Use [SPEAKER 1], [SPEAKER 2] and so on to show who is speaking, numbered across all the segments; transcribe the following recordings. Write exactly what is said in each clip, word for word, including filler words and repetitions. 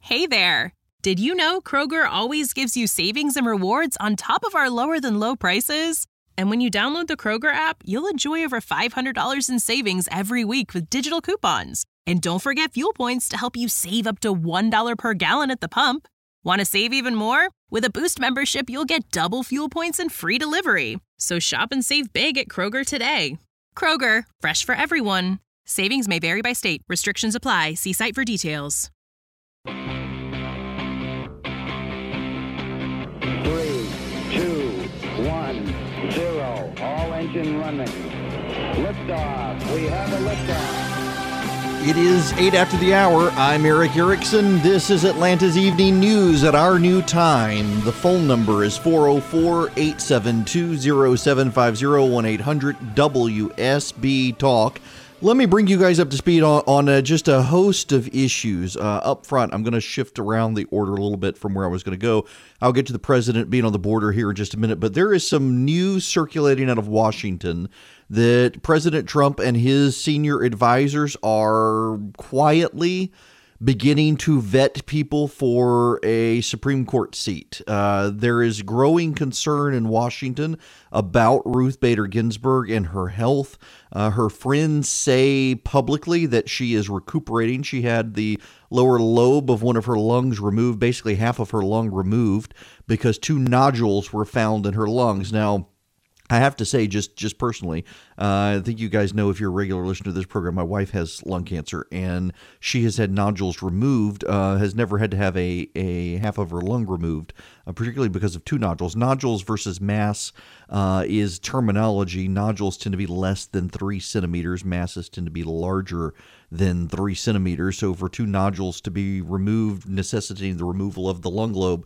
[SPEAKER 1] Hey there! Did you know Kroger always gives you savings and rewards on top of our lower-than-low prices? And when you download the Kroger app, you'll enjoy over five hundred dollars in savings every week with digital coupons. And don't forget fuel points to help you save up to one dollar per gallon at the pump. Want to save even more? With a Boost membership, you'll get double fuel points and free delivery. So shop and save big at Kroger today. Kroger, fresh for everyone. Savings may vary by state. Restrictions apply. See site for details.
[SPEAKER 2] Three, two, one, zero. All engine running. Liftoff. We have a liftoff.
[SPEAKER 3] It is eight after the hour. I'm Eric Erickson. This is Atlanta's Evening News at our new time. The phone number is four oh four, eight seven two, oh seven five oh, one eight hundred W S B Talk. Let me bring you guys up to speed on, on uh, just a host of issues. Uh, up front, I'm going to shift around the order a little bit from where I was going to go. I'll get to the president being on the border here in just a minute, but there is some news circulating out of Washington that President Trump and his senior advisors are quietly beginning to vet people for a Supreme Court seat. Uh, there is growing concern in Washington about Ruth Bader Ginsburg and her health. Uh, her friends say publicly that she is recuperating. She had the lower lobe of one of her lungs removed, basically half of her lung removed, because two nodules were found in her lungs. Now, I have to say, just just personally, uh, I think you guys know, if you're a regular listener to this program, my wife has lung cancer, and she has had nodules removed, uh, has never had to have a, a half of her lung removed, uh, particularly because of two nodules. Nodules versus mass uh, is terminology. Nodules tend to be less than three centimeters. Masses tend to be larger than three centimeters. So for two nodules to be removed, necessitating the removal of the lung lobe,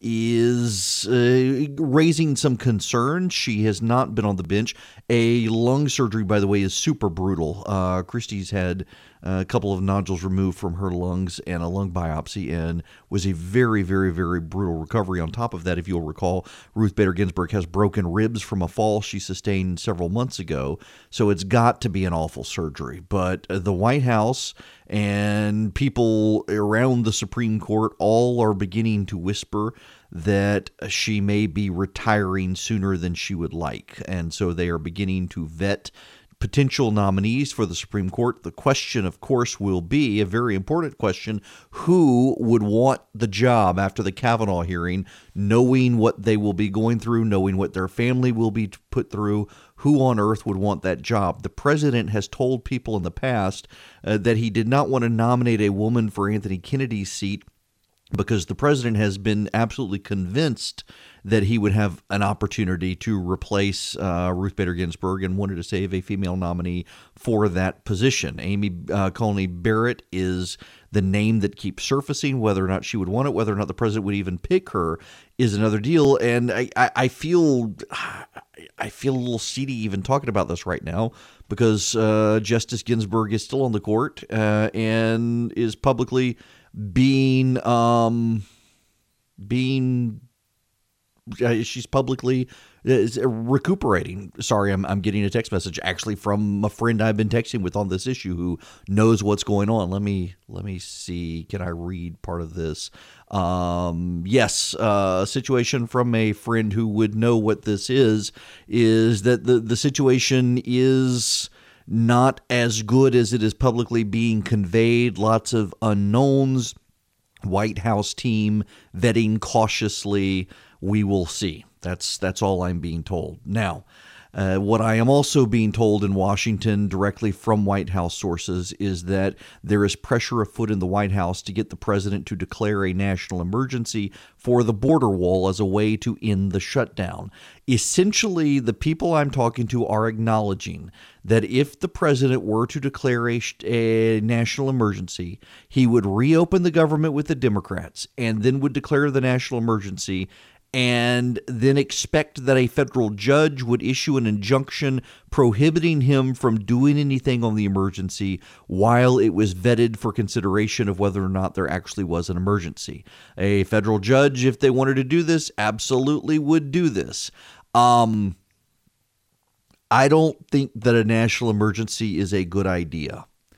[SPEAKER 3] is uh, raising some concern. She has not been on the bench. A lung surgery, by the way, is super brutal. Uh, Christie's had a couple of nodules removed from her lungs and a lung biopsy, and was a very, very, very brutal recovery. On top of that, if you'll recall, Ruth Bader Ginsburg has broken ribs from a fall she sustained several months ago, so it's got to be an awful surgery. But the White House and people around the Supreme Court all are beginning to whisper that she may be retiring sooner than she would like, and so they are beginning to vet potential nominees for the Supreme Court. The question, of course, will be a very important question: who would want the job after the Kavanaugh hearing, knowing what they will be going through, knowing what their family will be put through? Who on earth would want that job? The president has told people in the past uh, that he did not want to nominate a woman for Anthony Kennedy's seat, because the president has been absolutely convinced that he would have an opportunity to replace uh, Ruth Bader Ginsburg, and wanted to save a female nominee for that position. Amy uh, Coney Barrett is the name that keeps surfacing. Whether or not she would want it, whether or not the president would even pick her, is another deal. And I, I, I feel I feel a little seedy even talking about this right now, because uh, Justice Ginsburg is still on the court uh, and is publicly being um, being uh, she's publicly is recuperating. Sorry, I'm I'm getting a text message actually from a friend I've been texting with on this issue who knows what's going on. Let me let me see. Can I read part of this? Um, yes, uh, a situation from a friend who would know what this is is that the the situation is not as good as it is publicly being conveyed. Lots of unknowns. White House team vetting cautiously. We will see. That's that's all I'm being told. Now, uh, what I am also being told in Washington directly from White House sources is that there is pressure afoot in the White House to get the president to declare a national emergency for the border wall as a way to end the shutdown. Essentially, the people I'm talking to are acknowledging that if the president were to declare a, a national emergency, he would reopen the government with the Democrats and then would declare the national emergency, and then expect that a federal judge would issue an injunction prohibiting him from doing anything on the emergency while it was vetted for consideration of whether or not there actually was an emergency. A federal judge, if they wanted to do this, absolutely would do this. Um, I don't think that a national emergency is a good idea.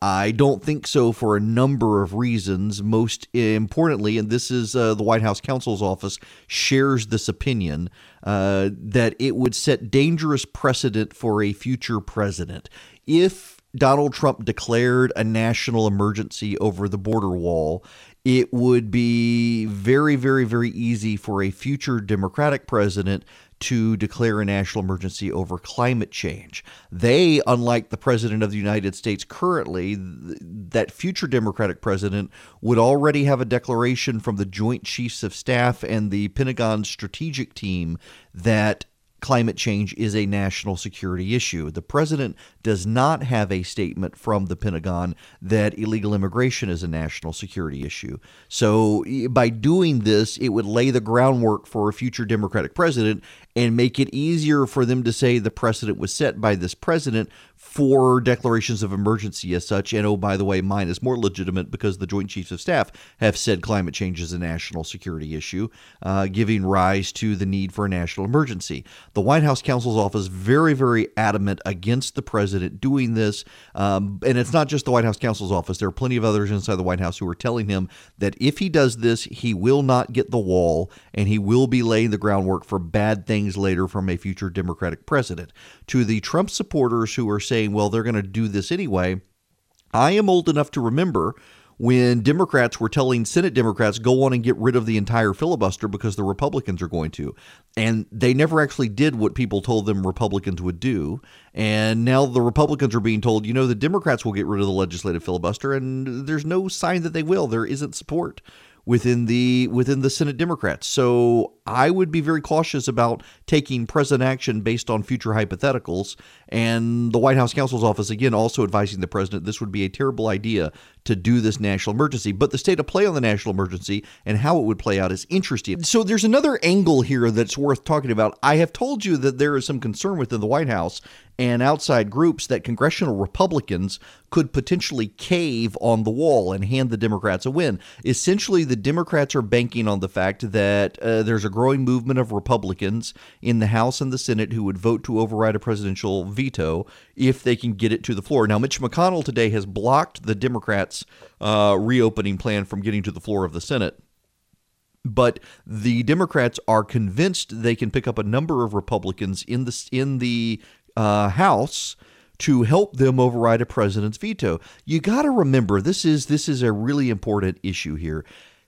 [SPEAKER 3] I don't think so for a number of reasons. Most importantly, and this is uh, the White House counsel's office shares this opinion, uh, that it would set dangerous precedent for a future president. If Donald Trump declared a national emergency over the border wall, it would be very, very, very easy for a future Democratic president to declare a national emergency over climate change. They, unlike the president of the United States currently, th- that future Democratic president would already have a declaration from the Joint Chiefs of Staff and the Pentagon strategic team that climate change is a national security issue. The president does not have a statement from the Pentagon that illegal immigration is a national security issue. So by doing this, it would lay the groundwork for a future Democratic president and make it easier for them to say the precedent was set by this president for declarations of emergency as such. And oh, by the way, mine is more legitimate because the Joint Chiefs of Staff have said climate change is a national security issue, uh, giving rise to the need for a national emergency. The White House counsel's office very, very adamant against the president doing this. Um, and it's not just the White House counsel's office. There are plenty of others inside the White House who are telling him that if he does this, he will not get the wall and he will be laying the groundwork for bad things later from a future Democratic president. To the Trump supporters who are saying, well, they're going to do this anyway, I am old enough to remember when Democrats were telling Senate Democrats, go on and get rid of the entire filibuster because the Republicans are going to. And they never actually did what people told them Republicans would do. And now the Republicans are being told, you know, the Democrats will get rid of the legislative filibuster, and there's no sign that they will. There isn't support within the within the Senate Democrats. So I would be very cautious about taking present action based on future hypotheticals. And the White House counsel's office, again, also advising the president this would be a terrible idea to do this national emergency. But the state of play on the national emergency and how it would play out is interesting. So there's another angle here that's worth talking about. I have told you that there is some concern within the White House and outside groups that congressional Republicans could potentially cave on the wall and hand the Democrats a win. Essentially, the Democrats are banking on the fact that uh, there's a growing movement of Republicans in the House and the Senate who would vote to override a presidential veto if they can get it to the floor. Now, Mitch McConnell today has blocked the Democrats' uh, reopening plan from getting to the floor of the Senate. But the Democrats are convinced they can pick up a number of Republicans in the in the uh, House to help them override a president's veto. You got to remember, this is this is a really important issue here.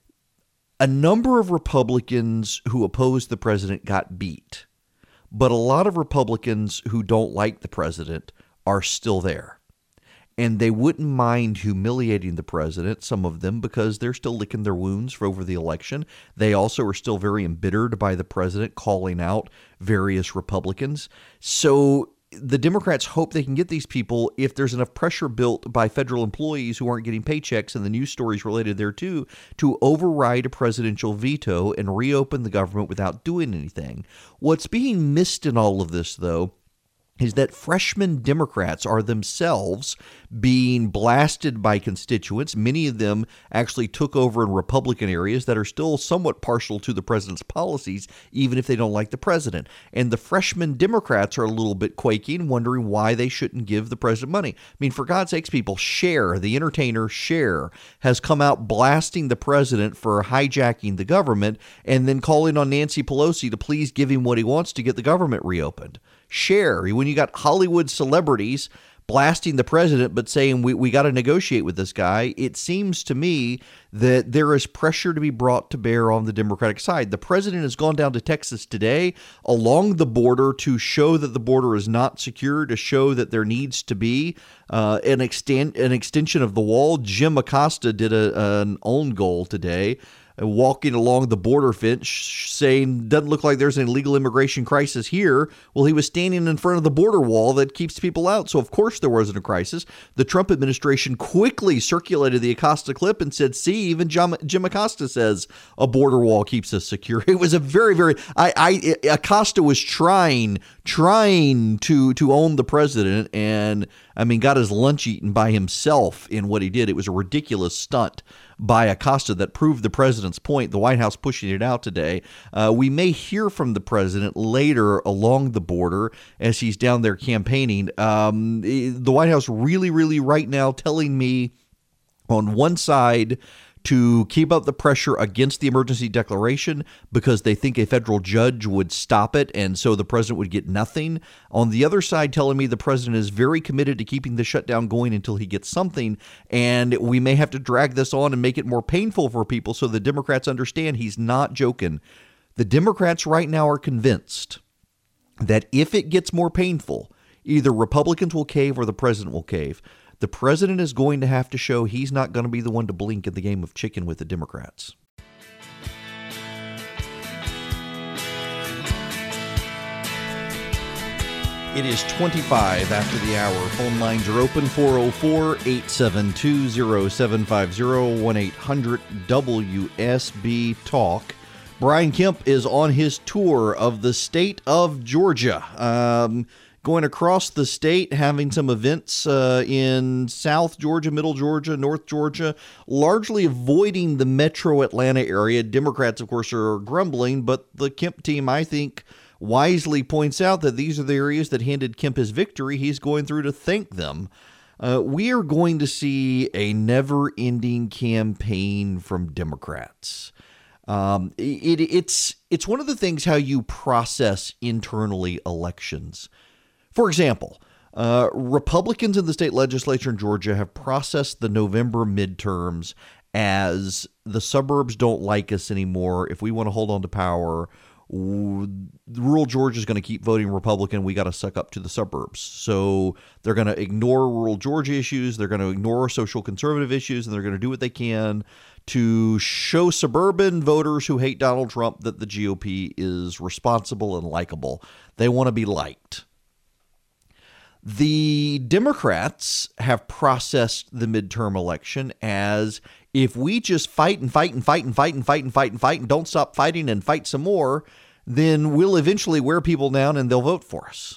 [SPEAKER 3] A number of Republicans who opposed the president got beat, but a lot of Republicans who don't like the president are still there. And they wouldn't mind humiliating the president, some of them, because they're still licking their wounds for over the election. They also are still very embittered by the president calling out various Republicans. So the Democrats hope they can get these people if there's enough pressure built by federal employees who aren't getting paychecks and the news stories related thereto to override a presidential veto and reopen the government without doing anything. What's being missed in all of this, though, is that freshman Democrats are themselves being blasted by constituents. Many of them actually took over in Republican areas that are still somewhat partial to the president's policies, even if they don't like the president. And the freshman Democrats are a little bit quaking, wondering why they shouldn't give the president money. I mean, for God's sakes, people, Cher, the entertainer Cher, has come out blasting the president for hijacking the government and then calling on Nancy Pelosi to please give him what he wants to get the government reopened. Cher, when you got Hollywood celebrities blasting the president but saying we, we got to negotiate with this guy, it seems to me that there is pressure to be brought to bear on the Democratic side. The president has gone down to Texas today along the border to show that the border is not secure, to show that there needs to be uh, an, extend, an extension of the wall. Jim Acosta did a, an own goal today, walking along the border fence saying, doesn't look like there's an illegal immigration crisis here. Well, he was standing in front of the border wall that keeps people out. So, of course, there wasn't a crisis. The Trump administration quickly circulated the Acosta clip and said, see, even Jim, Jim Acosta says a border wall keeps us secure. It was a very, very, I, I Acosta was trying, trying to, to own the president. And I mean, got his lunch eaten by himself in what he did. It was a ridiculous stunt by Acosta that proved the president's point. The White House pushing it out today. Uh, we may hear from the president later along the border as he's down there campaigning. Um, the White House really, really right now telling me on one side to keep up the pressure against the emergency declaration because they think a federal judge would stop it and so the president would get nothing. On the other side, telling me the president is very committed to keeping the shutdown going until he gets something, and we may have to drag this on and make it more painful for people so the Democrats understand he's not joking. The Democrats right now are convinced that if it gets more painful, either Republicans will cave or the president will cave. The president is going to have to show he's not going to be the one to blink in the game of chicken with the Democrats. It is twenty-five after the hour. Phone lines are open, four oh four, eight seven two, oh seven five oh, one eight hundred W S B Talk. Brian Kemp is on his tour of the state of Georgia. Um... Going across the state, having some events uh, in South Georgia, Middle Georgia, North Georgia, largely avoiding the metro Atlanta area. Democrats, of course, are grumbling, but the Kemp team, I think, wisely points out that these are the areas that handed Kemp his victory. He's going through to thank them. Uh, we are going to see a never-ending campaign from Democrats. Um, it, it's it's one of the things how you process internally elections. For example, uh, Republicans in the state legislature in Georgia have processed the November midterms as the suburbs don't like us anymore. If we want to hold on to power, w- rural Georgia is going to keep voting Republican. We got to suck up to the suburbs. So they're going to ignore rural Georgia issues. They're going to ignore social conservative issues, and they're going to do what they can to show suburban voters who hate Donald Trump that the G O P is responsible and likable. They want to be liked. The Democrats have processed the midterm election as if we just fight and fight and fight and fight and fight and fight and fight and don't stop fighting and fight some more, then we'll eventually wear people down and they'll vote for us.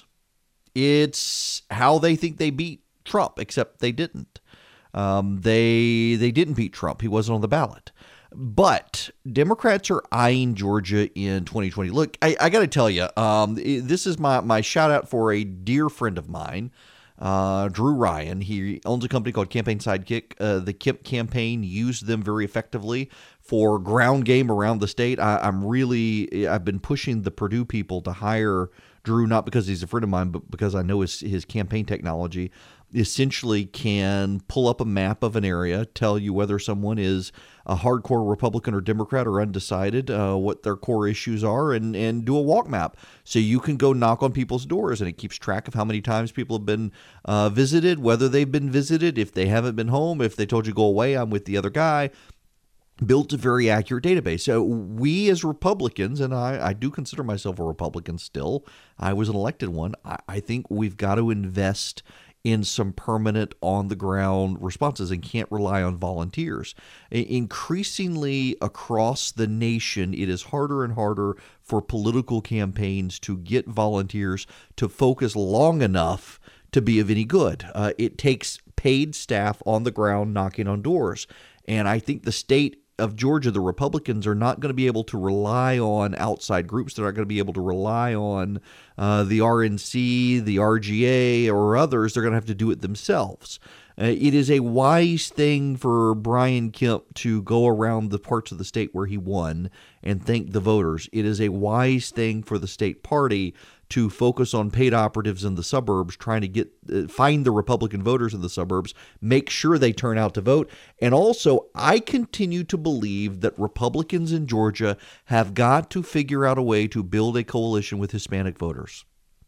[SPEAKER 3] It's how they think they beat Trump, except they didn't. Um, they they didn't beat Trump. He wasn't on the ballot. But Democrats are eyeing Georgia in twenty twenty. Look, I, I got to tell you, um, this is my, my shout out for a dear friend of mine, uh, Drew Ryan. He owns a company called Campaign Sidekick. Uh, the Kemp campaign used them very effectively for ground game around the state. I, I'm really, I've been pushing the Purdue people to hire Drew, not because he's a friend of mine, but because I know his, his campaign technology essentially can pull up a map of an area, tell you whether someone is a hardcore Republican or Democrat or undecided, uh, what their core issues are, and, and do a walk map. So you can go knock on people's doors, and it keeps track of how many times people have been uh, visited, whether they've been visited, if they haven't been home, if they told you go away, I'm with the other guy. Built a very accurate database. So we as Republicans, and I, I do consider myself a Republican still, I was an elected one, I, I think we've got to invest in some permanent on-the-ground responses and can't rely on volunteers. Increasingly across the nation, it is harder and harder for political campaigns to get volunteers to focus long enough to be of any good. Uh, it takes paid staff on the ground knocking on doors. And I think the state of Georgia, the Republicans are not going to be able to rely on outside groups. They're not going to be able to rely on uh, the R N C, the R G A, or others. They're going to have to do it themselves. Uh, it is a wise thing for Brian Kemp to go around the parts of the state where he won and thank the voters. It is a wise thing for the state party to focus on paid operatives in the suburbs, trying to get uh, find the Republican voters in the suburbs, make sure they turn out to vote. And also, I continue to believe that Republicans in Georgia have got to figure out a way to build a coalition with Hispanic voters.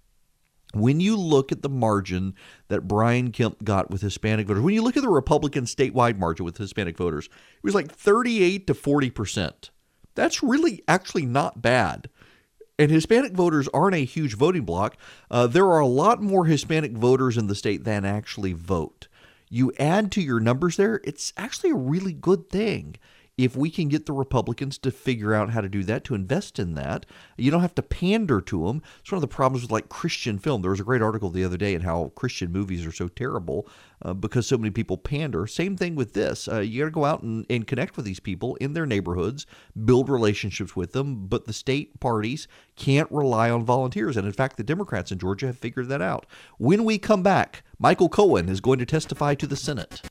[SPEAKER 3] When you look at the margin that Brian Kemp got with Hispanic voters, when you look at the Republican statewide margin with Hispanic voters, it was like thirty-eight to forty percent. That's really actually not bad. And Hispanic voters aren't a huge voting bloc. Uh, there are a lot more Hispanic voters in the state than actually vote. You add to your numbers there, it's actually a really good thing. if we can get the Republicans to figure out how to do that, to invest in that, you don't have to pander to them. It's one of the problems with like Christian film. There was a great article the other day on how Christian movies are so terrible uh, because so many people pander. Same thing with this. Uh, you got to go out and, and connect with these people in their neighborhoods, build relationships with them, but the state parties can't rely on volunteers. And in fact, the Democrats in Georgia have figured that out. When we come back, Michael Cohen is going to testify to the Senate.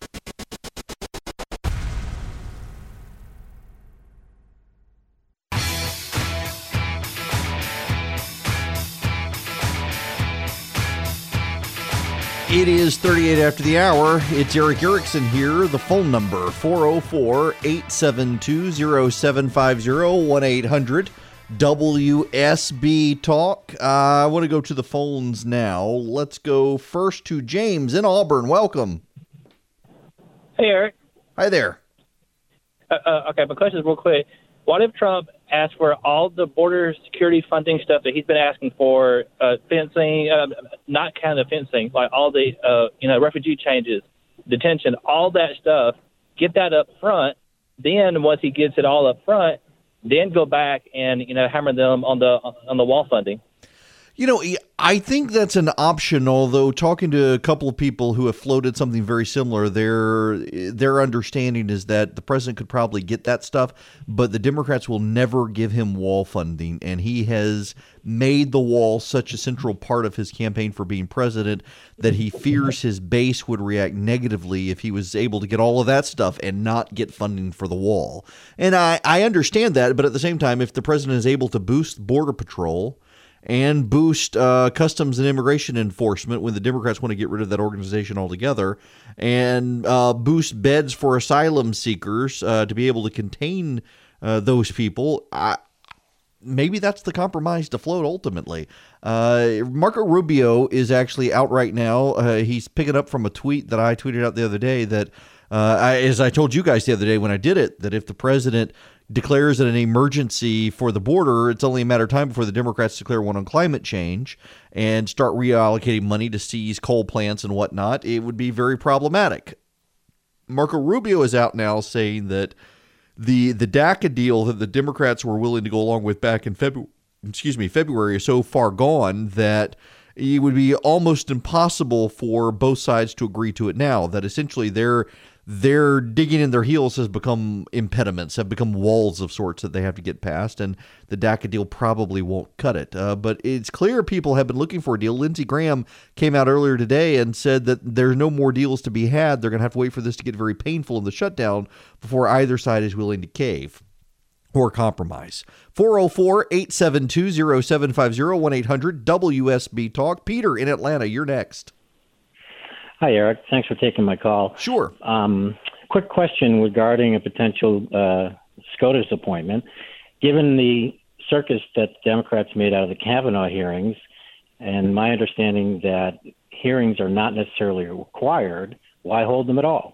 [SPEAKER 3] It is thirty-eight after the hour. It's Erick Erickson here. The phone number, four oh four, eight seven two, oh seven five oh, one eight hundred W S B Talk. Uh, I want to go to the phones now. Let's go first to James in Auburn. Welcome.
[SPEAKER 4] Hey, Eric.
[SPEAKER 3] Hi there.
[SPEAKER 4] Uh, uh, okay, my question is real quick. What if Trump asked for all the border security funding stuff that he's been asking for, uh, fencing, uh, not kind of fencing, like all the, uh, you know, refugee changes, detention, all that stuff, get that up front. Then once he gets it all up front, then go back and, you know, hammer them on the on the wall funding.
[SPEAKER 3] You know, I think that's an option, although talking to a couple of people who have floated something very similar, their their understanding is that the president could probably get that stuff, but the Democrats will never give him wall funding, and he has made the wall such a central part of his campaign for being president that he fears his base would react negatively if he was able to get all of that stuff and not get funding for the wall. And I, I understand that, but at the same time, if the president is able to boost Border Patrol and boost uh, customs and immigration enforcement when the Democrats want to get rid of that organization altogether, and uh, boost beds for asylum seekers uh, to be able to contain uh, those people, I, maybe that's the compromise to float ultimately. Uh, Marco Rubio is actually out right now. Uh, he's picking up from a tweet that I tweeted out the other day that, uh, I, as I told you guys the other day when I did it, that if the president declares it an emergency for the border, it's only a matter of time before the Democrats declare one on climate change and start reallocating money to seize coal plants and whatnot. It would be very problematic. Marco Rubio is out now saying that the the DACA deal that the Democrats were willing to go along with back in February, excuse me, February is so far gone that it would be almost impossible for both sides to agree to it now, that essentially they're Their digging in their heels has become impediments, have become walls of sorts that they have to get past, and the DACA deal probably won't cut it. Uh, but it's clear people have been looking for a deal. Lindsey Graham came out earlier today and said that there's no more deals to be had. They're going to have to wait for this to get very painful in the shutdown before either side is willing to cave or compromise. four oh four, eight seven two, oh seven five oh, one eight hundred W S B Talk. Peter in Atlanta, you're next.
[SPEAKER 5] Hi, Eric. Thanks for taking my call.
[SPEAKER 3] Sure.
[SPEAKER 5] Um, quick question regarding a potential uh, SCOTUS appointment. Given the circus that Democrats made out of the Kavanaugh hearings, and my understanding that hearings are not necessarily required, why hold them at all?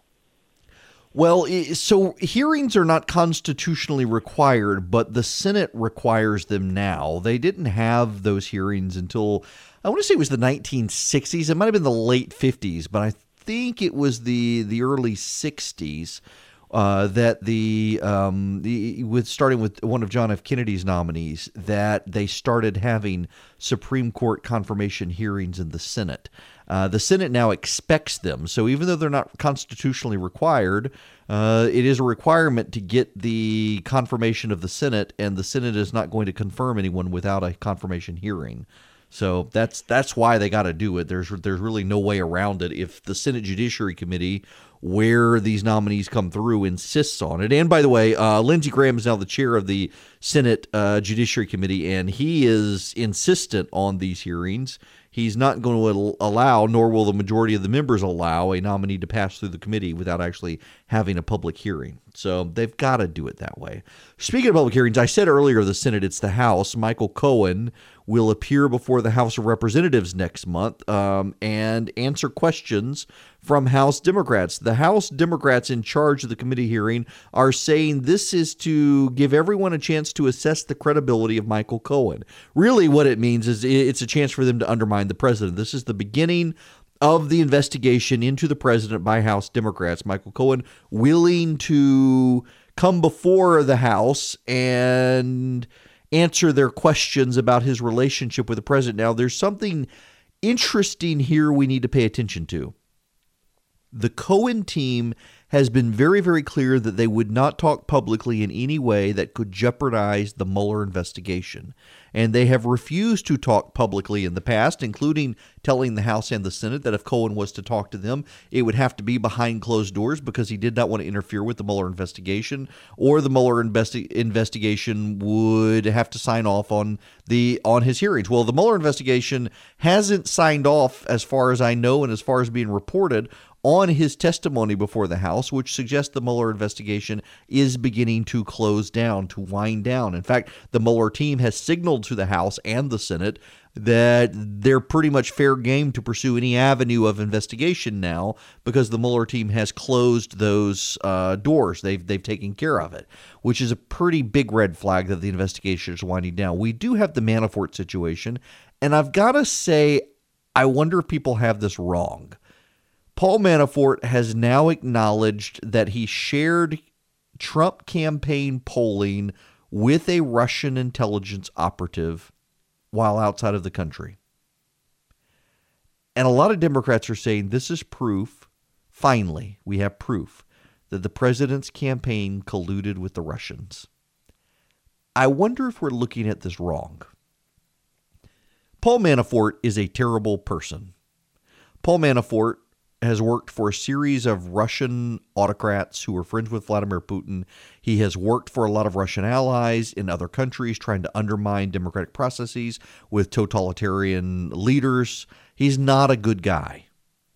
[SPEAKER 3] Well, so hearings are not constitutionally required, but the Senate requires them now. They didn't have those hearings until, I want to say it was the nineteen sixties. It might have been the late fifties, but I think it was the the early sixties uh, that the, um, the with starting with one of John F. Kennedy's nominees, that they started having Supreme Court confirmation hearings in the Senate. Uh, the Senate now expects them. So even though they're not constitutionally required, uh, it is a requirement to get the confirmation of the Senate, and the Senate is not going to confirm anyone without a confirmation hearing. So that's that's why they got to do it. There's there's really no way around it. If the Senate Judiciary Committee, where these nominees come through, insists on it. And by the way, uh, Lindsey Graham is now the chair of the Senate uh, Judiciary Committee, and he is insistent on these hearings. He's not going to allow, nor will the majority of the members allow, a nominee to pass through the committee without actually having a public hearing. So they've got to do it that way. Speaking of public hearings, I said earlier the Senate, it's the House. Michael Cohen will appear before the House of Representatives next month um, and answer questions from House Democrats. The House Democrats in charge of the committee hearing are saying this is to give everyone a chance to assess the credibility of Michael Cohen. Really what it means is it's a chance for them to undermine the president. This is the beginning of the investigation into the president by House Democrats. Michael Cohen willing to come before the House and answer their questions about his relationship with the president. Now, there's something interesting here we need to pay attention to. The Cohen team has been very, very clear that they would not talk publicly in any way that could jeopardize the Mueller investigation. And they have refused to talk publicly in the past, including telling the House and the Senate that if Cohen was to talk to them, it would have to be behind closed doors because he did not want to interfere with the Mueller investigation, or the Mueller investi- investigation would have to sign off on the on his hearings. Well, the Mueller investigation hasn't signed off, as far as I know and as far as being reported, on his testimony before the House, which suggests the Mueller investigation is beginning to close down, to wind down. In fact, the Mueller team has signaled to the House and the Senate that they're pretty much fair game to pursue any avenue of investigation now because the Mueller team has closed those uh, doors. They've they've taken care of it, which is a pretty big red flag that the investigation is winding down. We do have the Manafort situation, and I've got to say, I wonder if people have this wrong. Paul Manafort has now acknowledged that he shared Trump campaign polling with a Russian intelligence operative while outside of the country. And a lot of Democrats are saying this is proof, finally, we have proof, that the president's campaign colluded with the Russians. I wonder if we're looking at this wrong. Paul Manafort is a terrible person. Paul Manafort has worked for a series of Russian autocrats who are friends with Vladimir Putin. He has worked for a lot of Russian allies in other countries trying to undermine democratic processes with totalitarian leaders. He's not a good guy.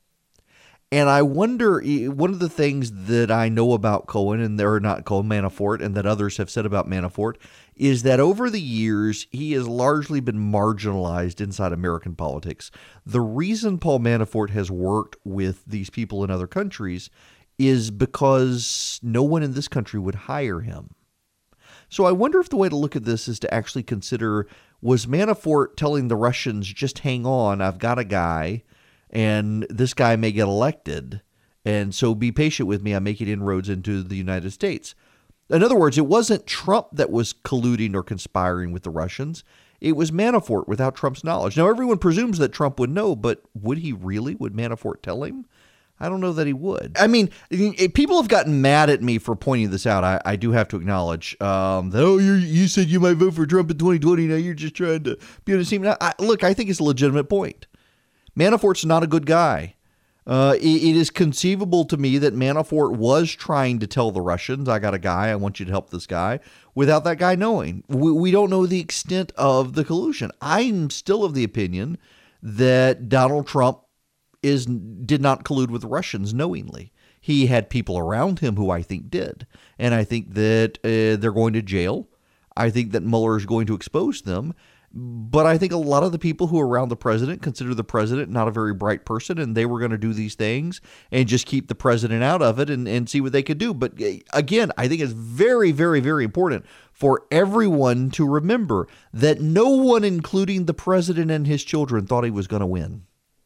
[SPEAKER 3] And I wonder, one of the things that I know about Cohen, and they're not Cohen, Manafort, and that others have said about Manafort, is that over the years, he has largely been marginalized inside American politics. The reason Paul Manafort has worked with these people in other countries is because no one in this country would hire him. So I wonder if the way to look at this is to actually consider, was Manafort telling the Russians, just hang on, I've got a guy, and this guy may get elected, and so be patient with me, I'm making inroads into the United States. In other words, it wasn't Trump that was colluding or conspiring with the Russians. It was Manafort without Trump's knowledge. Now, everyone presumes that Trump would know, but would he really? Would Manafort tell him? I don't know that he would. I mean, people have gotten mad at me for pointing this out. I, I do have to acknowledge um, that, oh, you you said you might vote for Trump in twenty twenty. Now you're just trying to be on the team. Now, I, look, I think it's a legitimate point. Manafort's not a good guy. Uh, it, it is conceivable to me that Manafort was trying to tell the Russians, I got a guy, I want you to help this guy, without that guy knowing. We, we don't know the extent of the collusion. I'm still of the opinion that Donald Trump is did not collude with the Russians knowingly. He had people around him who I think did. And I think that uh, they're going to jail. I think that Mueller is going to expose them. But I think a lot of the people who are around the president consider the president not a very bright person, and they were going to do these things and just keep the president out of it and, and see what they could do. But again, I think it's very, very, very important for everyone to remember that no one, including the president and his children, thought he was going to win.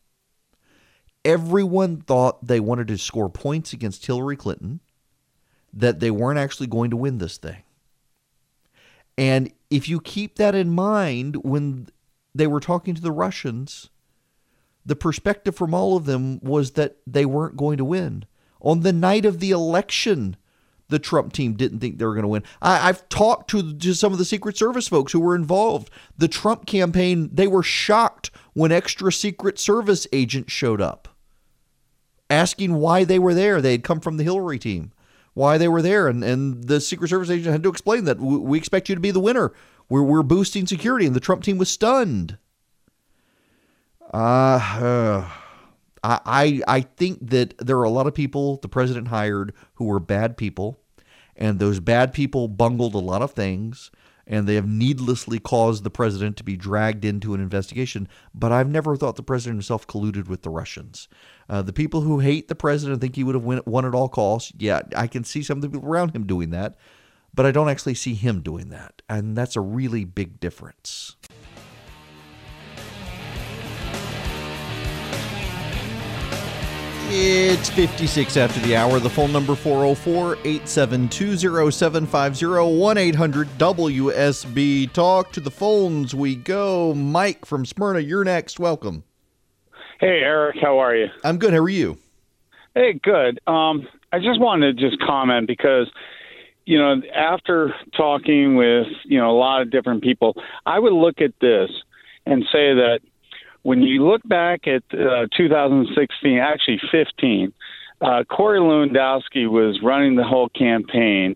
[SPEAKER 3] Everyone thought they wanted to score points against Hillary Clinton, that they weren't actually going to win this thing. And if you keep that in mind when they were talking to the Russians, the perspective from all of them was that they weren't going to win. On the night of the election, the Trump team didn't think they were going to win. I, I've talked to, to some of the Secret Service folks who were involved. The Trump campaign, they were shocked when extra Secret Service agents showed up, asking why they were there. They had come from the Hillary team. Why they were there, and, and the Secret Service agent had to explain that we expect you to be the winner. We're we're boosting security, and the Trump team was stunned. Uh, uh, I I think that there are a lot of people the president hired who were bad people, and those bad people bungled a lot of things, and they have needlessly caused the president to be dragged into an investigation. But I've never thought the president himself colluded with the Russians. Uh, the people who hate the president think he would have win, won at all costs. Yeah, I can see some of the people around him doing that, but I don't actually see him doing that. And that's a really big difference. It's fifty-six after the hour. The phone number four oh four, eight seven two, oh seven five oh, one eight hundred W S B Talk. To the phones we go. Mike from Smyrna, you're next. Welcome.
[SPEAKER 6] Hey, Eric, how are you?
[SPEAKER 3] I'm good. How are you?
[SPEAKER 6] Hey, good. Um, I just wanted to just comment because, you know, after talking with, you know, a lot of different people, I would look at this and say that when you look back at uh, two thousand sixteen, actually fifteen, uh, Corey Lewandowski was running the whole campaign,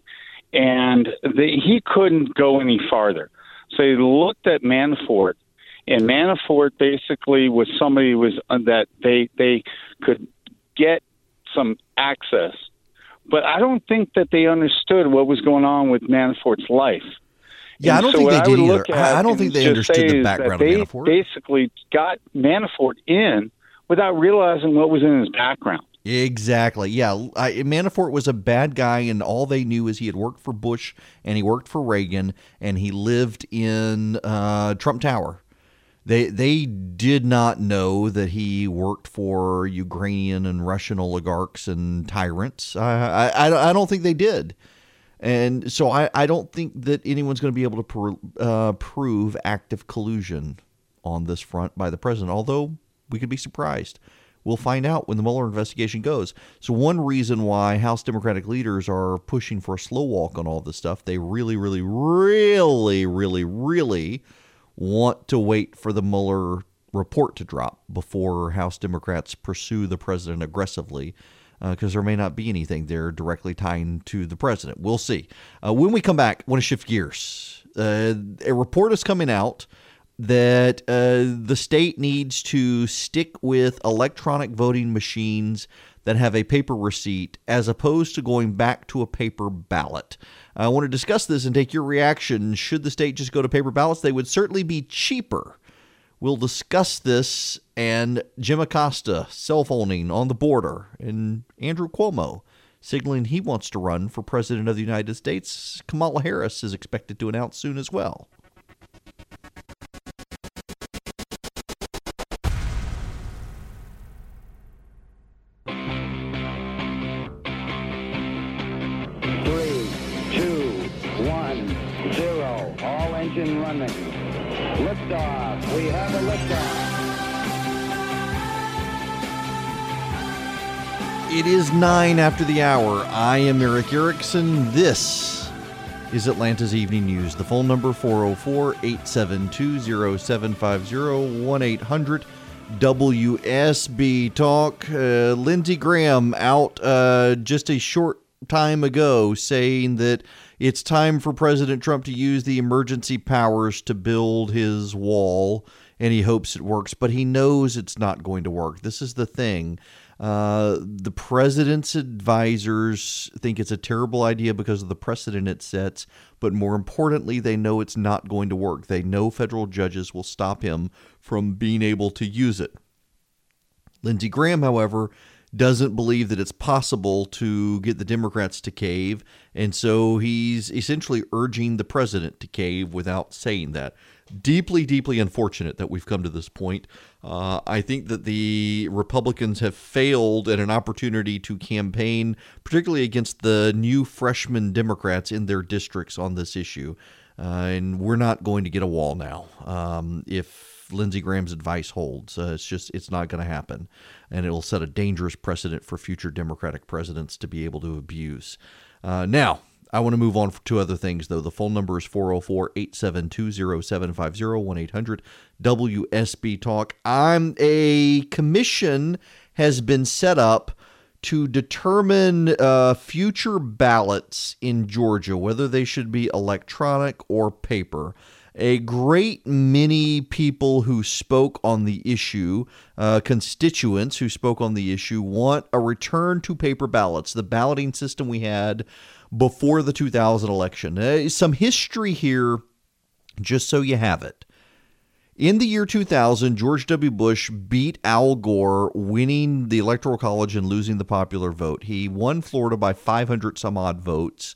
[SPEAKER 6] and the, he couldn't go any farther. So he looked at Manafort, and Manafort basically was somebody who was uh, that they they could get some access. But I don't think that they understood what was going on with Manafort's life.
[SPEAKER 3] Yeah,
[SPEAKER 6] and
[SPEAKER 3] I don't
[SPEAKER 6] so
[SPEAKER 3] think they did either. I don't think they understood the background of Manafort.
[SPEAKER 6] They basically got Manafort in without realizing what was in his background.
[SPEAKER 3] Exactly. Yeah, I, Manafort was a bad guy, and all they knew is he had worked for Bush and he worked for Reagan, and he lived in uh, Trump Tower. They they did not know that he worked for Ukrainian and Russian oligarchs and tyrants. I I, I don't think they did. And so I, I don't think that anyone's going to be able to pr- uh, prove active collusion on this front by the president, although we could be surprised. We'll find out when the Mueller investigation goes. So one reason why House Democratic leaders are pushing for a slow walk on all this stuff, they really, really, really, really, really want to wait for the Mueller report to drop before House Democrats pursue the president aggressively. Because uh, there may not be anything there directly tying to the president. We'll see. Uh, when we come back, I want to shift gears. Uh, a report is coming out that uh, the state needs to stick with electronic voting machines that have a paper receipt as opposed to going back to a paper ballot. I want to discuss this and take your reaction. Should the state just go to paper ballots? They would certainly be cheaper. We'll discuss this and Jim Acosta cell phoning on the border and Andrew Cuomo signaling he wants to run for president of the United States. Kamala Harris is expected to announce soon as well.
[SPEAKER 2] Three, two, one, zero. All engine running. Liftoff. We have a liftoff.
[SPEAKER 3] It is nine after the hour. I am Eric Erickson. This is Atlanta's Evening News. The phone number four oh four, eight seven two, oh seven five oh, one eight hundred W S B Talk. Uh, Lindsey Graham out uh, just a short time ago saying that it's time for President Trump to use the emergency powers to build his wall, and he hopes it works, but he knows it's not going to work. This is the thing. Uh, the president's advisors think it's a terrible idea because of the precedent it sets, but more importantly, they know it's not going to work. They know federal judges will stop him from being able to use it. Lindsey Graham, however, doesn't believe that it's possible to get the Democrats to cave, and so he's essentially urging the president to cave without saying that. Deeply, deeply unfortunate that we've come to this point. Uh, I think that the Republicans have failed at an opportunity to campaign, particularly against the new freshman Democrats in their districts on this issue. Uh, and we're not going to get a wall now. Um, if Lindsey Graham's advice holds, uh, it's just, it's not going to happen. And it will set a dangerous precedent for future Democratic presidents to be able to abuse. Uh, now, I want to move on to other things, though. The phone number is four oh four, eight seven two, oh seven five oh, one eight hundred W S B Talk. I'm a commission has been set up to determine uh, future ballots in Georgia, whether they should be electronic or paper. A great many people who spoke on the issue, uh, constituents who spoke on the issue, want a return to paper ballots, the balloting system we had before the two thousand election. Uh, some history here, just so you have it. In the year two thousand, George W. Bush beat Al Gore, winning the Electoral College and losing the popular vote. He won Florida by five hundred some odd votes.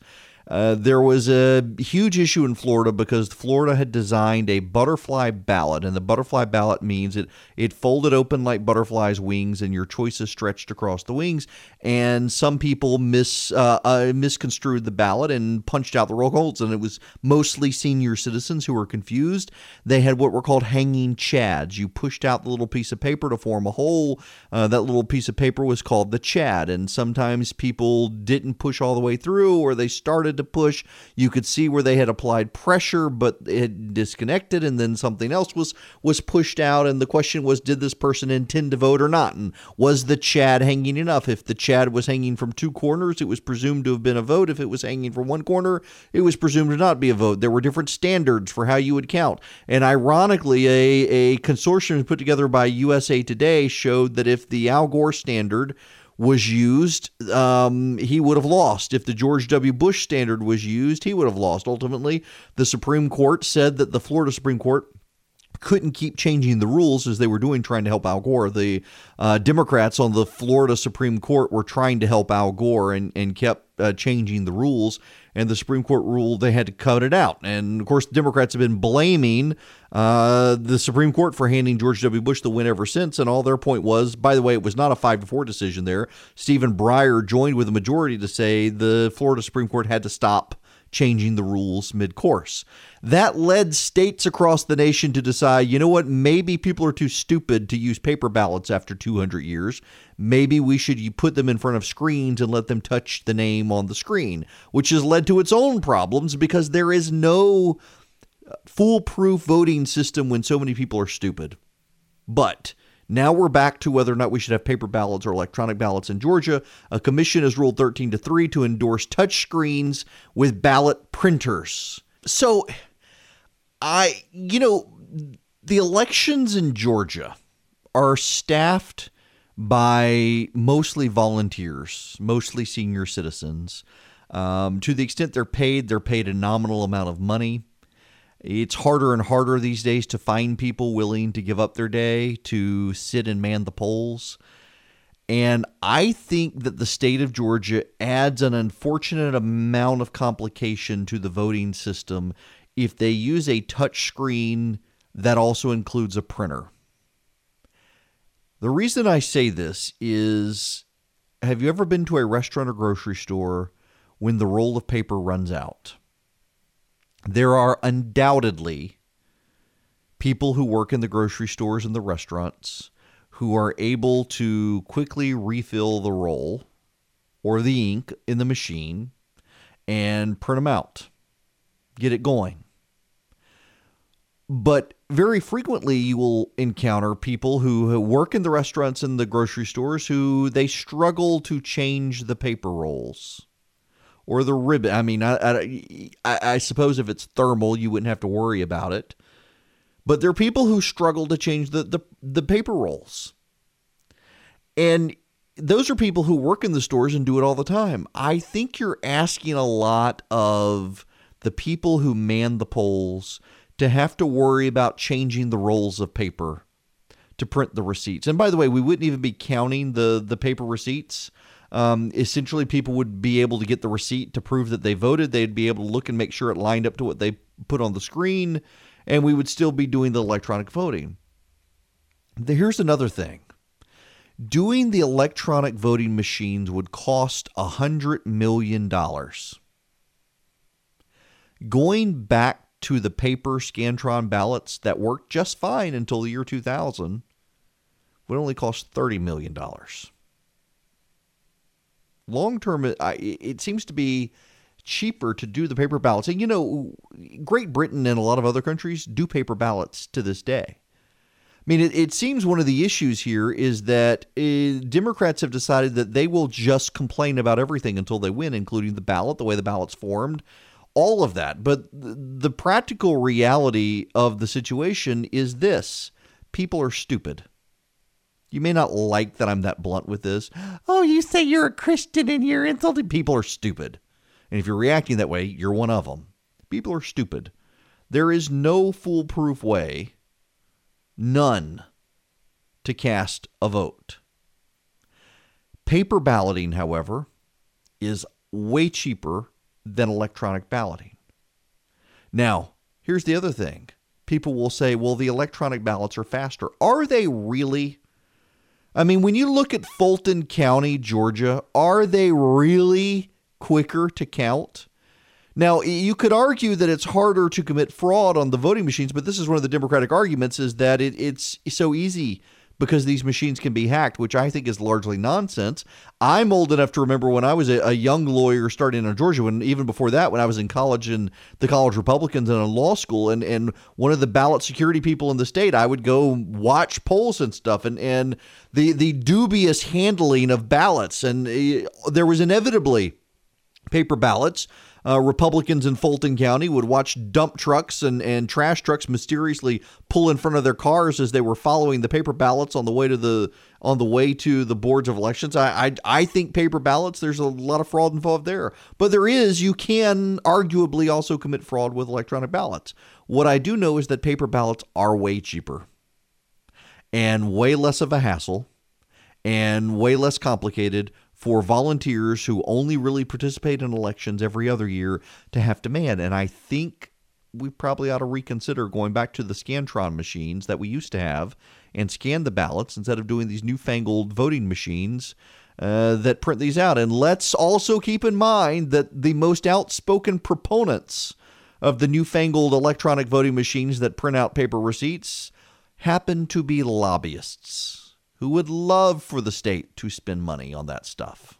[SPEAKER 3] Uh, there was a huge issue in Florida because Florida had designed a butterfly ballot, and the butterfly ballot means it it folded open like butterflies' wings, and your choices stretched across the wings. And some people mis uh, uh, misconstrued the ballot and punched out the wrong holes, and it was mostly senior citizens who were confused. They had what were called hanging chads. You pushed out the little piece of paper to form a hole. Uh, that little piece of paper was called the chad, and sometimes people didn't push all the way through, or they started to push. You could see where they had applied pressure, but it had disconnected, and then something else was was pushed out. And the question was, did this person intend to vote or not? And was the chad hanging enough? If the chad was hanging from two corners, it was presumed to have been a vote. If it was hanging from one corner, it was presumed to not be a vote. There were different standards for how you would count. And ironically, a, a consortium put together by U S A Today showed that if the Al Gore standard was used, um, he would have lost. If the George W. Bush standard was used, he would have lost. Ultimately, the Supreme Court said that the Florida Supreme Court couldn't keep changing the rules as they were doing, trying to help Al Gore. The uh, Democrats on the Florida Supreme Court were trying to help Al Gore and, and kept uh, changing the rules. And the Supreme Court ruled they had to cut it out. And, of course, Democrats have been blaming uh, the Supreme Court for handing George W. Bush the win ever since. And all their point was, by the way, it was not a five to four decision there. Stephen Breyer joined with the majority to say the Florida Supreme Court had to stop changing the rules mid-course. That led states across the nation to decide, you know what, maybe people are too stupid to use paper ballots after two hundred years. Maybe we should put them in front of screens and let them touch the name on the screen, which has led to its own problems because there is no foolproof voting system when so many people are stupid. But now we're back to whether or not we should have paper ballots or electronic ballots in Georgia. A commission has ruled thirteen to three to endorse touch screens with ballot printers. So, I, you know, the elections in Georgia are staffed by mostly volunteers, mostly senior citizens. Um, to the extent they're paid, they're paid a nominal amount of money. It's harder and harder these days to find people willing to give up their day to sit and man the polls. And I think that the state of Georgia adds an unfortunate amount of complication to the voting system if they use a touch screen that also includes a printer. The reason I say this is, have you ever been to a restaurant or grocery store when the roll of paper runs out? There are undoubtedly people who work in the grocery stores and the restaurants who are able to quickly refill the roll or the ink in the machine and print them out, get it going. But very frequently you will encounter people who work in the restaurants and the grocery stores who they struggle to change the paper rolls. Or the ribbon. I mean, I, I, I suppose if it's thermal, you wouldn't have to worry about it. But there are people who struggle to change the, the, the paper rolls. And those are people who work in the stores and do it all the time. I think you're asking a lot of the people who man the polls to have to worry about changing the rolls of paper to print the receipts. And by the way, we wouldn't even be counting the, the paper receipts. Um, essentially, people would be able to get the receipt to prove that they voted. They'd be able to look and make sure it lined up to what they put on the screen, and we would still be doing the electronic voting. Here's another thing. Doing the electronic voting machines would cost one hundred million dollars. Going back to the paper Scantron ballots that worked just fine until the year two thousand would only cost thirty million dollars. Long term, it seems to be cheaper to do the paper ballots. And, you know, Great Britain and a lot of other countries do paper ballots to this day. I mean, it, it seems one of the issues here is that uh, Democrats have decided that they will just complain about everything until they win, including the ballot, the way the ballot's formed, all of that. But the practical reality of the situation is this: people are stupid. You may not like that I'm that blunt with this. Oh, you say you're a Christian and you're insulting. People are stupid. And if you're reacting that way, you're one of them. People are stupid. There is no foolproof way, none, to cast a vote. Paper balloting, however, is way cheaper than electronic balloting. Now, here's the other thing. People will say, well, the electronic ballots are faster. Are they really? I mean, when you look at Fulton County, Georgia, are they really quicker to count? Now, you could argue that it's harder to commit fraud on the voting machines, but this is one of the Democratic arguments, is that it, it's so easy because these machines can be hacked, which I think is largely nonsense. I'm old enough to remember when I was a, a young lawyer starting in Georgia, when even before that, when I was in college in the College Republicans and in law school, and, and one of the ballot security people in the state, I would go watch polls and stuff, and, and the, the dubious handling of ballots. And uh, there was inevitably paper ballots. Uh, Republicans in Fulton County would watch dump trucks and, and trash trucks mysteriously pull in front of their cars as they were following the paper ballots on the way to the on the way to the boards of elections. I, I I think paper ballots, there's a lot of fraud involved there, but there is. You can arguably also commit fraud with electronic ballots. What I do know is that paper ballots are way cheaper and way less of a hassle and way less complicated for volunteers who only really participate in elections every other year to have to man. And I think we probably ought to reconsider going back to the Scantron machines that we used to have and scan the ballots instead of doing these newfangled voting machines uh, that print these out. And let's also keep in mind that the most outspoken proponents of the newfangled electronic voting machines that print out paper receipts happen to be lobbyists who would love for the state to spend money on that stuff.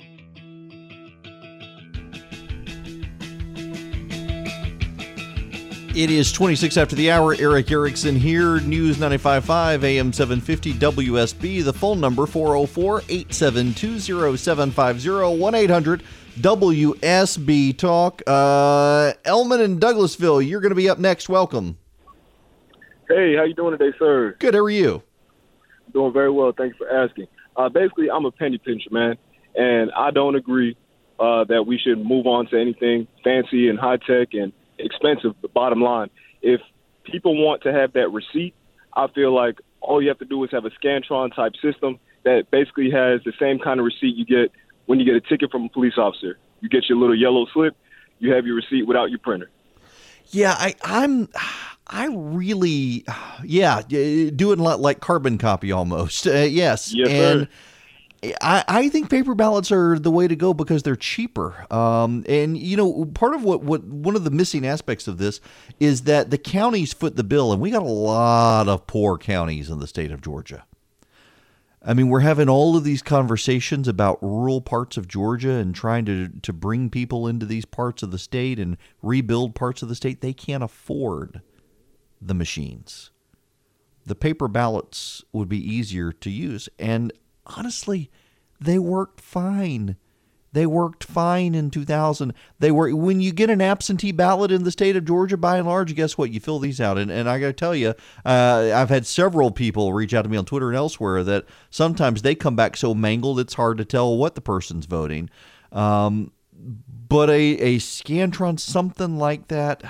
[SPEAKER 3] It is twenty-six after the hour. Erick Erickson here. News ninety-five point five, A M seven fifty, W S B. The phone number, four oh four, eight seven two, oh seven five oh, one eight hundred W S B Talk. Uh, Elman in Douglasville, you're going to be up next. Welcome.
[SPEAKER 7] Hey, how you doing today, sir?
[SPEAKER 3] Good. How are you?
[SPEAKER 7] Doing very well. Thanks for asking. Uh, basically, I'm a penny pincher, man, and I don't agree uh, that we should move on to anything fancy and high-tech and expensive. The bottom line, if people want to have that receipt, I feel like all you have to do is have a Scantron-type system that basically has the same kind of receipt you get when you get a ticket from a police officer. You get your little yellow slip, you have your receipt without your printer.
[SPEAKER 3] Yeah, I, I'm... I really, yeah, doing a lot like carbon copy almost. Uh, yes.
[SPEAKER 7] Yes,
[SPEAKER 3] and
[SPEAKER 7] sir.
[SPEAKER 3] I, I think paper ballots are the way to go because they're cheaper. Um, and, you know, part of what, what one of the missing aspects of this is that the counties foot the bill, and we got a lot of poor counties in the state of Georgia. I mean, we're having all of these conversations about rural parts of Georgia and trying to, to bring people into these parts of the state and rebuild parts of the state. They can't afford the machines. The paper ballots would be easier to use. And honestly, they worked fine. They worked fine in two thousand. They were, when you get an absentee ballot in the state of Georgia, by and large, guess what? You fill these out. And, and I got to tell you, uh, I've had several people reach out to me on Twitter and elsewhere that sometimes they come back so mangled, it's hard to tell what the person's voting. Um, but a, a Scantron, something like that,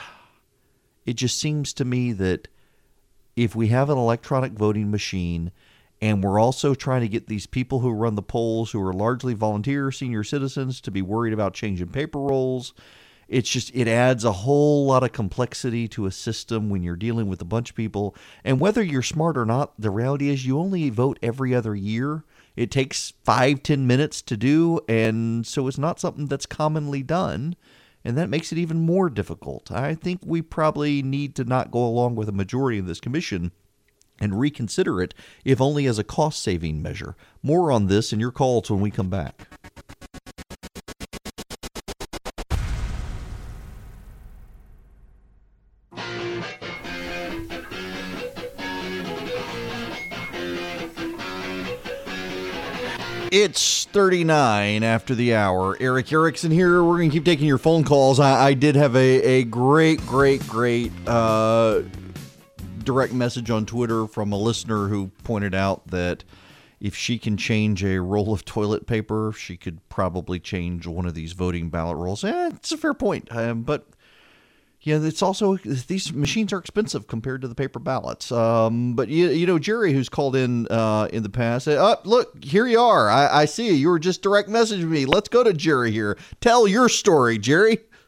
[SPEAKER 3] it just seems to me that if we have an electronic voting machine and we're also trying to get these people who run the polls, who are largely volunteer senior citizens, to be worried about changing paper rolls, it's just, it adds a whole lot of complexity to a system when you're dealing with a bunch of people. And whether you're smart or not, the reality is you only vote every other year. It takes five, ten minutes to do, and so it's not something that's commonly done. And that makes it even more difficult. I think we probably need to not go along with a majority of this commission and reconsider it, if only as a cost-saving measure. More on this in your calls when we come back. It's thirty-nine after the hour. Erick Erickson here. We're going to keep taking your phone calls. I, I did have a, a great, great, great uh, direct message on Twitter from a listener who pointed out that if she can change a roll of toilet paper, she could probably change one of these voting ballot rolls. Eh, it's a fair point. Um, but yeah, it's also, these machines are expensive compared to the paper ballots. Um, but, you, you know, Jerry, who's called in uh, in the past, said, oh, look, here you are. I, I see you. You were just direct messaging me. Let's go to Jerry here. Tell your story, Jerry.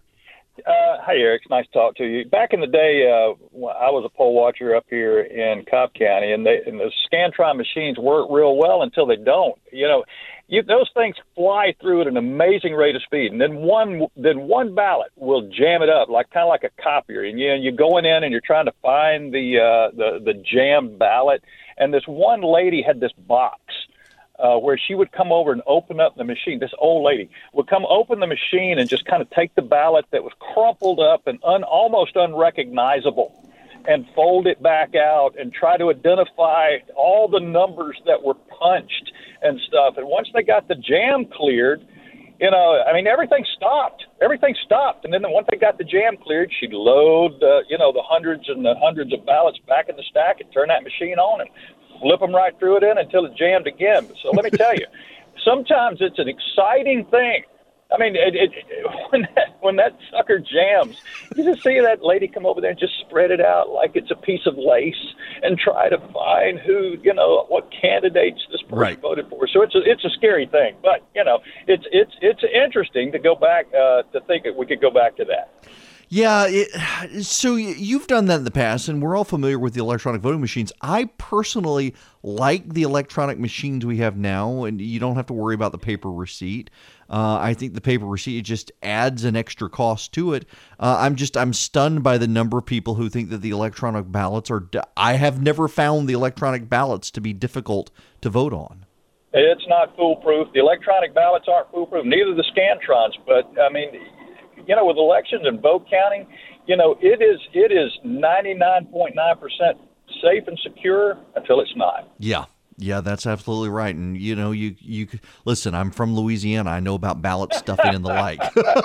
[SPEAKER 8] Uh, hi, Eric. It's nice to talk to you. Back in the day, uh, I was a poll watcher up here in Cobb County, and, they, and the Scantron machines work real well until they don't. You know, you, those things fly through at an amazing rate of speed, and then one then one ballot will jam it up, like kind of like a copier. And you know, you're going in and you're trying to find the uh, the the jammed ballot, and this one lady had this box. Uh, where she would come over and open up the machine. This old lady would come open the machine and just kind of take the ballot that was crumpled up and un, almost unrecognizable and fold it back out and try to identify all the numbers that were punched and stuff. And once they got the jam cleared, you know, I mean, everything stopped. Everything stopped. And then once they got the jam cleared, she'd load, uh, you know, the hundreds and the hundreds of ballots back in the stack and turn that machine on and flip them right through it in until it jammed again. So let me tell you, sometimes it's an exciting thing. I mean, it, it, when, that, when that sucker jams, you just see that lady come over there and just spread it out like it's a piece of lace and try to find who, you know, what candidates this person
[SPEAKER 3] right.
[SPEAKER 8] voted for. So it's a, it's a scary thing. But, you know, it's it's it's interesting to go back, uh, to think that we could go back to that.
[SPEAKER 3] Yeah, it, so you've done that in the past, and we're all familiar with the electronic voting machines. I personally like the electronic machines we have now, and you don't have to worry about the paper receipt. Uh, I think the paper receipt just adds an extra cost to it. Uh, I'm just I'm stunned by the number of people who think that the electronic ballots are. I have never found the electronic ballots to be difficult to vote on.
[SPEAKER 8] It's not foolproof. The electronic ballots aren't foolproof. Neither the Scantrons, but I mean. You know, with elections and vote counting, you know, it is it is ninety-nine point nine percent safe and secure until it's not.
[SPEAKER 3] Yeah. Yeah, that's absolutely right. And, you know, you, you listen, I'm from Louisiana. I know about ballot stuffing and the like.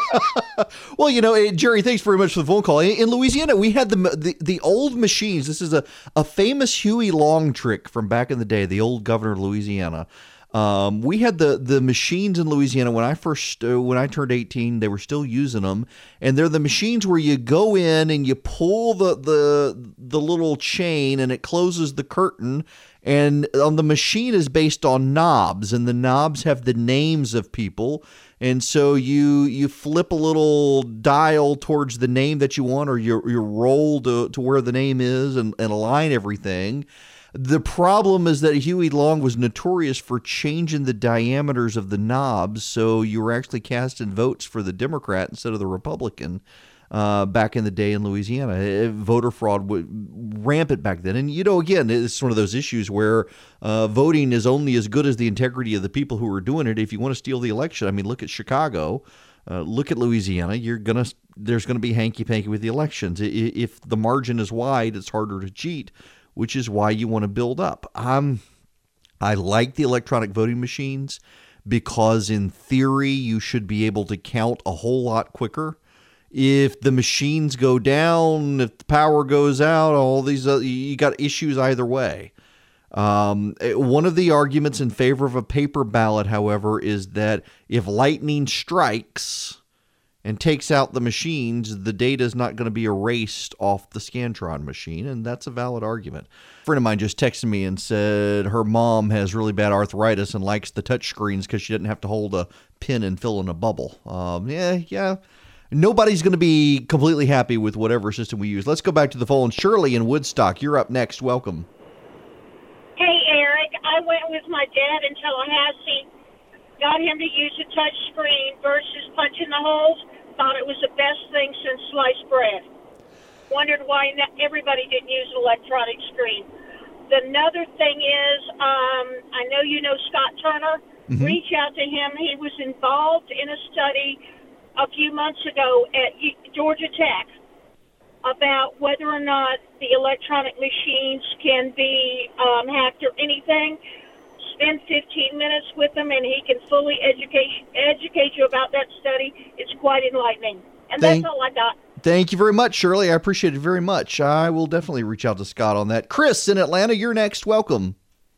[SPEAKER 3] Well, you know, Jerry, thanks very much for the phone call. In Louisiana, we had the the, the old machines. This is a, a famous Huey Long trick from back in the day, the old governor of Louisiana. Um, we had the, the machines in Louisiana when I first, uh, when I turned eighteen, they were still using them. And they're the machines where you go in and you pull the, the, the little chain and it closes the curtain. And on the machine is based on knobs, and the knobs have the names of people. And so you, you flip a little dial towards the name that you want, or you, you roll to, to where the name is and, and align everything. The problem is that Huey Long was notorious for changing the diameters of the knobs, so you were actually casting votes for the Democrat instead of the Republican uh, back in the day in Louisiana. Voter fraud was rampant back then. And, you know, again, it's one of those issues where uh, voting is only as good as the integrity of the people who are doing it. If you want to steal the election, I mean, look at Chicago. Uh, look at Louisiana. You're gonna there's going to be hanky-panky with the elections. If the margin is wide, it's harder to cheat, which is why you want to build up. Um, I like the electronic voting machines because in theory, you should be able to count a whole lot quicker. If the machines go down, if the power goes out, all these, uh, you got issues either way. Um, one of the arguments in favor of a paper ballot, however, is that if lightning strikes and takes out the machines, the data is not going to be erased off the Scantron machine, and that's a valid argument. A friend of mine just texted me and said her mom has really bad arthritis and likes the touch screens because she didn't have to hold a pin and fill in a bubble. Um, yeah, yeah. Nobody's going to be completely happy with whatever system we use. Let's go back to the phone. Shirley in Woodstock, you're up next. Welcome.
[SPEAKER 9] Hey, Eric. I went with my dad in Tallahassee, got him to use a touch screen versus punching the holes. Thought it was the best thing since sliced bread. Wondered why everybody didn't use an electronic screen. Another thing is, um, I know you know Scott Turner. Mm-hmm. Reach out to him. He was involved in a study a few months ago at Georgia Tech about whether or not the electronic machines can be um, hacked or anything. Spend fifteen minutes with him, and he can fully educate educate you about that study. It's quite enlightening. And
[SPEAKER 3] Thank,
[SPEAKER 9] that's all I got.
[SPEAKER 3] Thank you very much, Shirley. I appreciate it very much. I will definitely reach out to Scott on that. Chris in Atlanta, you're next. Welcome.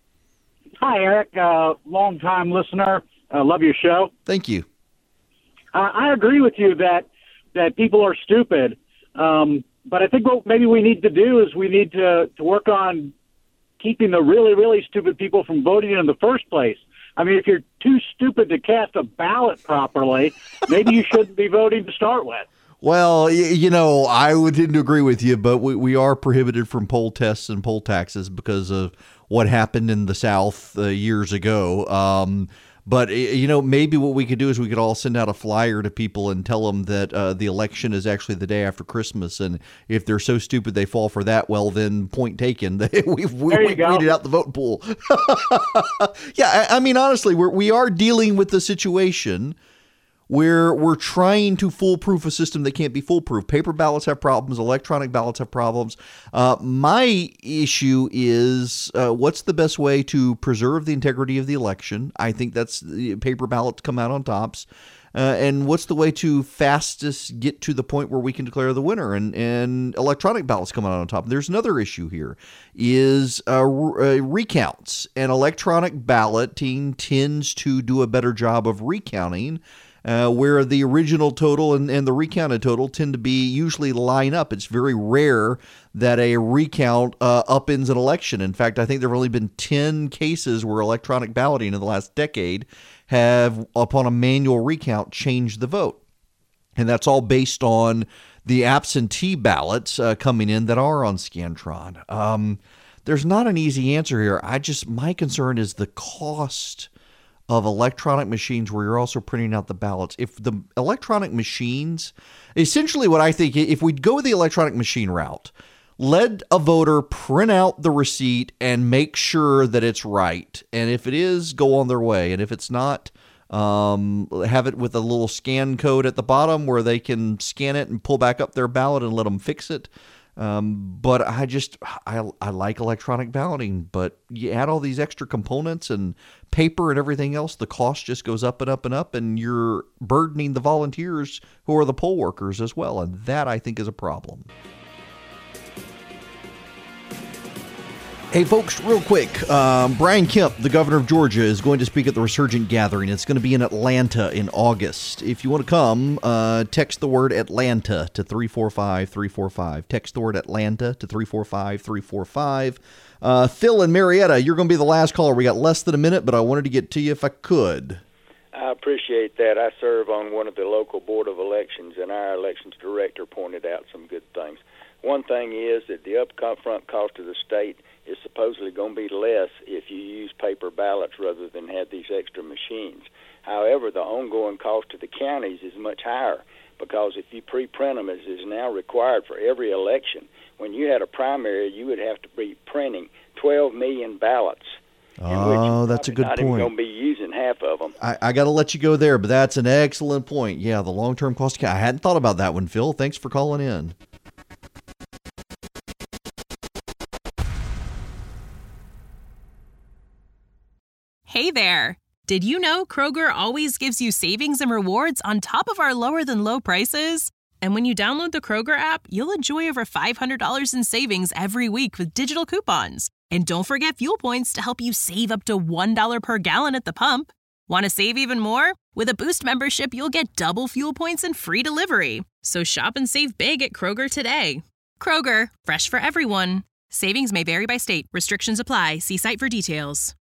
[SPEAKER 10] Hi, Eric. Uh, long-time listener. Uh, love your show.
[SPEAKER 3] Thank you.
[SPEAKER 10] Uh, I agree with you that that people are stupid. Um, but I think what maybe we need to do is we need to, to work on keeping the really, really stupid people from voting in the first place. I mean, if you're too stupid to cast a ballot properly, maybe you shouldn't be voting to start with.
[SPEAKER 3] Well, you know, I would tend to agree with you, but we, we are prohibited from poll tests and poll taxes because of what happened in the South uh, years ago. Um, but, you know, maybe what we could do is we could all send out a flyer to people and tell them that uh, the election is actually the day after Christmas. And if they're so stupid they fall for that, well, then point taken. We've we, we weeded out the vote pool. yeah, I, I mean, honestly, we're, we are dealing with the situation where we're trying to foolproof a system that can't be foolproof. Paper ballots have problems. Electronic ballots have problems. Uh, my issue is uh, what's the best way to preserve the integrity of the election? I think that's paper ballots come out on tops. Uh, and what's the way to fastest get to the point where we can declare the winner? And, and electronic ballots come out on top. There's another issue here is uh, re- uh, recounts. And electronic balloting tends to do a better job of recounting, Uh, where the original total and, and the recounted total tend to be usually line up. It's very rare that a recount uh, upends an election. In fact, I think there have only been ten cases where electronic balloting in the last decade have, upon a manual recount, changed the vote. And that's all based on the absentee ballots uh, coming in that are on Scantron. Um, there's not an easy answer here. I just, my concern is the cost of electronic machines where you're also printing out the ballots. If the electronic machines, essentially what I think, if we'd go the electronic machine route, let a voter print out the receipt and make sure that it's right. And if it is, go on their way. And if it's not, um, have it with a little scan code at the bottom where they can scan it and pull back up their ballot and let them fix it. Um, but I just, I, I like electronic balloting, but you add all these extra components and paper and everything else, the cost just goes up and up and up, and you're burdening the volunteers who are the poll workers as well. And that, I think, is a problem. Hey, folks, real quick, um, Brian Kemp, the governor of Georgia, is going to speak at the Resurgent Gathering. It's going to be in Atlanta in August. If you want to come, uh, text the word Atlanta to three four five three four five. Text the word Atlanta to three four five three four five. Uh, Phil and Marietta, you're going to be the last caller. We got less than a minute, but I wanted to get to you if I could.
[SPEAKER 11] I appreciate that. I serve on one of the local board of elections, and our elections director pointed out some good things. One thing is that the upfront cost of the state is supposedly going to be less if you use paper ballots rather than have these extra machines. However, the ongoing cost to the counties is much higher because if you pre-print them, as is now required for every election, when you had a primary, you would have to be printing twelve million ballots.
[SPEAKER 3] Oh, that's a good
[SPEAKER 11] not
[SPEAKER 3] point.
[SPEAKER 11] Not even going to be using half of them.
[SPEAKER 3] I, I got to let you go there, but that's an excellent point. Yeah, the long-term cost. I hadn't thought about that one, Phil. Thanks for calling in.
[SPEAKER 1] Hey there! Did you know Kroger always gives you savings and rewards on top of our lower-than-low prices? And when you download the Kroger app, you'll enjoy over five hundred dollars in savings every week with digital coupons. And don't forget fuel points to help you save up to one dollar per gallon at the pump. Want to save even more? With a Boost membership, you'll get double fuel points and free delivery. So shop and save big at Kroger today. Kroger, fresh for everyone. Savings may vary by state. Restrictions apply. See site for details.